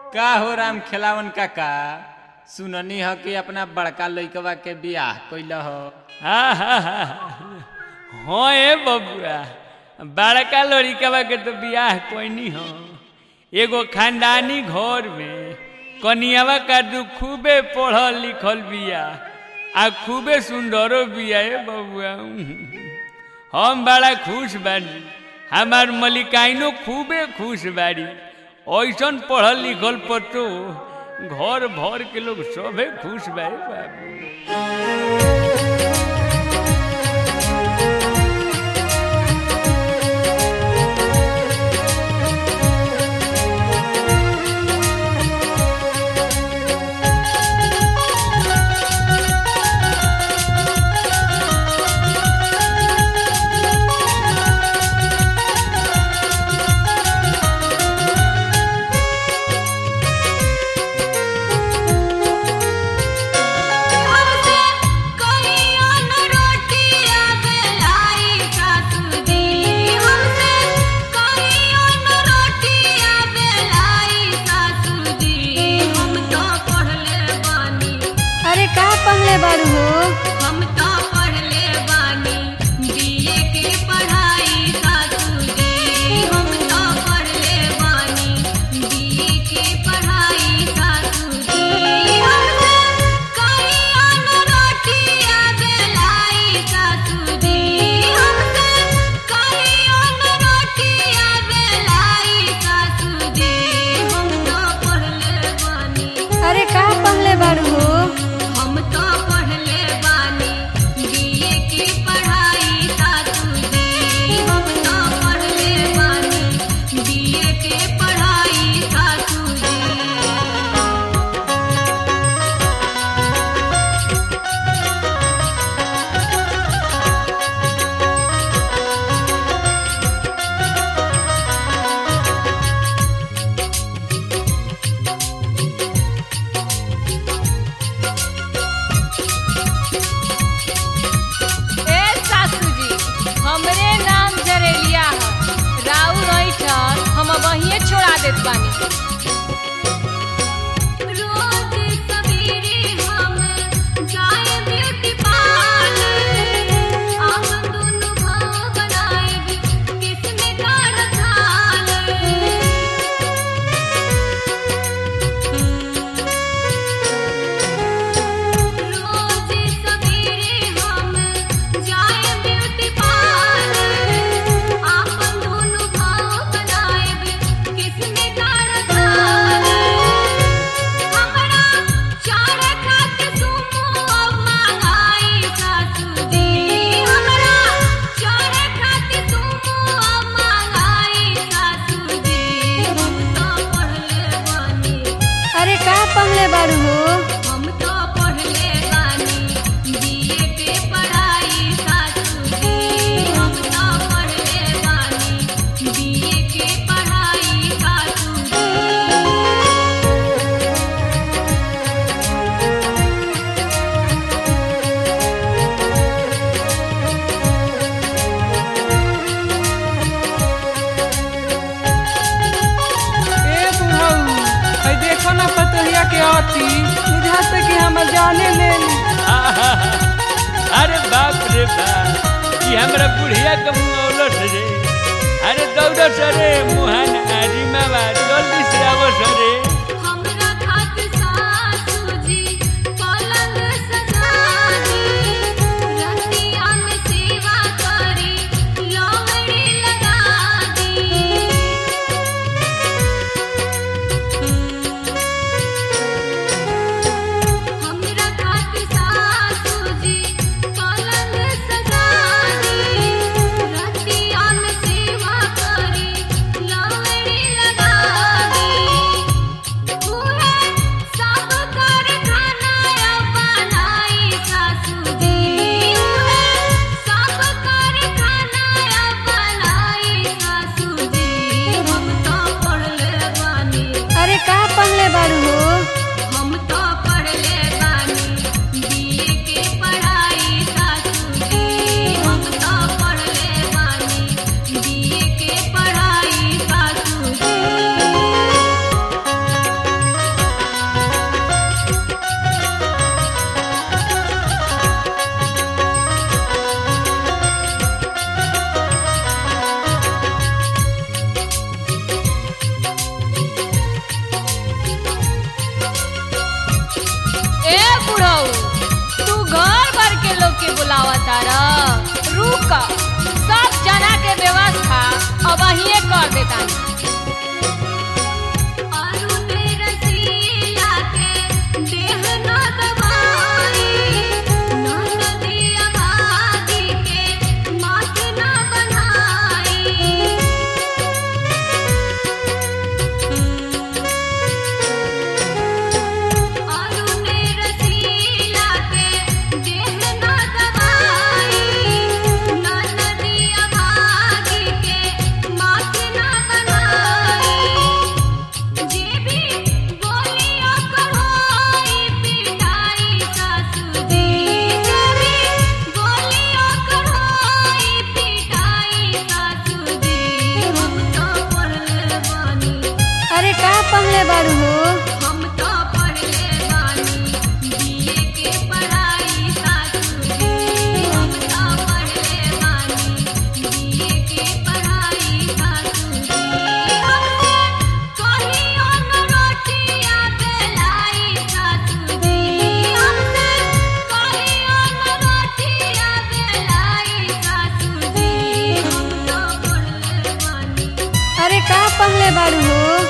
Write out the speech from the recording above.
का हो राम खेलावन काका सुननी हो कि अपना बड़का लइकवा के बियाह कइल हो। हाँ ए बबुआ बड़का लड़िकवा के तो बियाह कोई हो। एगो खानदानी घर में कनियावा का दू खूबे पढ़ल लिखल बिया आ खूबे सुंदरो बिया ए बबुआ। हम बड़ा खुश बानी, हमार मलिकाइनो खूबे खुश बाड़ी। ऐसन पढ़ल लिखल पर तो घर भर के लोग सबे खुश बा बाबू। अरे बाप रे बाप ये हमरा बुढ़िया के मुँह रे। अरे दौड़ सरे मुहान आरिमा बा जल्दी से आवो सरे। रुको, सब जना के व्यवस्था अब अहिए कर देतानी। अरे का पहले बारू हो? हम तो पढ़ले बानी बीए के पढ़ाई सासुजी। हम तो पढ़ले बानी बीए के पढ़ाई सासुजी। हमसे कहियो न रोटियां बेलाई सासुजी। हमसे कहियो न रोटियां बेलाई सासुजी। हम तो पढ़ले बानी। अरे का पहले बारू हो?